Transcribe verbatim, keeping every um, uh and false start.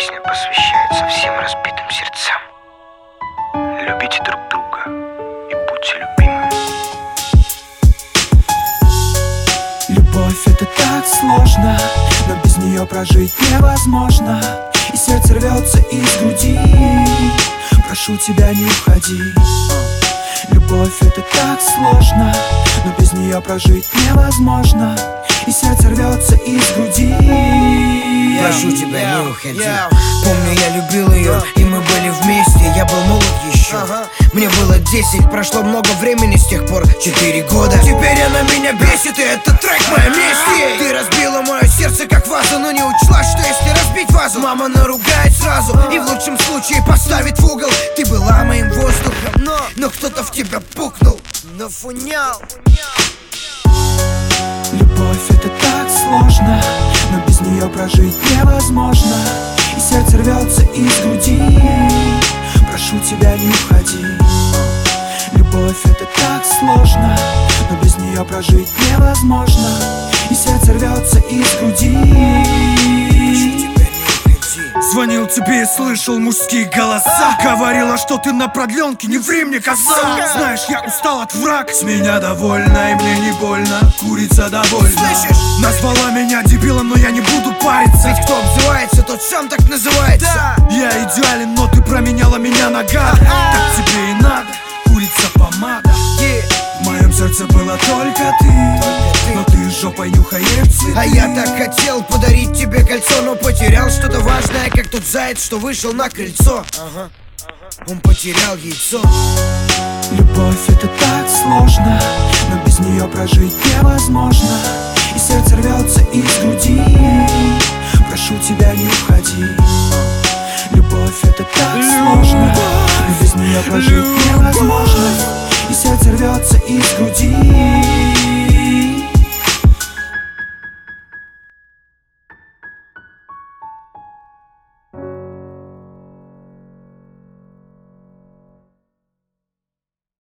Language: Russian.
песня посвящается всем разбитым сердцам. Любите друг друга и будьте любимыми. Любовь — это так сложно, но без нее прожить невозможно. И сердце рвется из груди. Прошу тебя, не уходи. Любовь — это так сложно, но без нее прожить невозможно. И сердце рвется из груди. Прошу тебя, не уходи. Помню, я любил ее, и мы были вместе. Я был молод еще, мне было десять. Прошло много времени с тех пор, четыре года. Теперь она меня бесит, и этот трек моя месть. Ты разбила мое сердце как вазу, но не учла, что если разбить вазу, мама наругает сразу и в лучшем случае поставит в угол. Ты была моим воздухом, но, но кто-то в тебя пукнул, нафунял. Любовь — это так сложно, но без нее прожить невозможно. И сердце рвется из груди. Прошу тебя, не уходи. Любовь — это так сложно, но без нее прожить невозможно. И сердце рвется из груди. Звонил тебе и слышал мужские голоса. Говорила, что ты на продленке, не ври мне, коза. Знаешь, я устал от враг. С меня довольна и мне не больно. Курица довольна. Слышишь? Назвала меня дебилом, но я не буду париться. Ведь кто обзывается, тот сам так называется. Я идеален, но ты променяла меня на гада. Так тебе и надо, курица помада. В моем сердце было только ты, но ты жопой нюхаешь цветы. А я так хотел подарить тебе кольцо, но потерял что-то важное, как тот заяц, что вышел на крыльцо. Ага. Он потерял яйцо. Любовь — это так сложно, но без нее прожить невозможно. И сердце рвется из груди. Прошу тебя, не уходи.